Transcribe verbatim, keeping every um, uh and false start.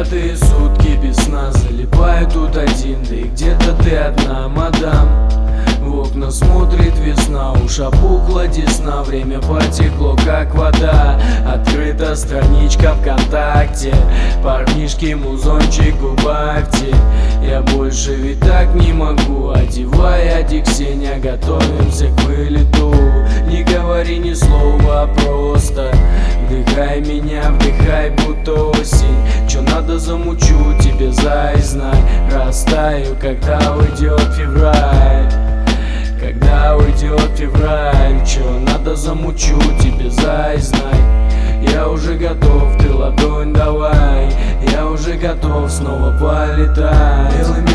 Пятые сутки без сна, залипаю тут один, да и где-то ты одна, мадам. В окна смотрит весна, уж опухла десна, время потекло как вода. Открыта страничка ВКонтакте, парнишки музончик убавьте. Я больше ведь так не могу, одевай одик, Ксения, готовимся к вылету. Не говори ни слова, просто вдыхай меня, вдыхай, будто осень. Чё надо, замучу тебе, зай, знай, растаю, когда уйдет февраль. Когда уйдет февраль, чё надо, замучу тебе, зай, знай. Я уже готов, ты ладонь давай, я уже готов снова полетать. Белыми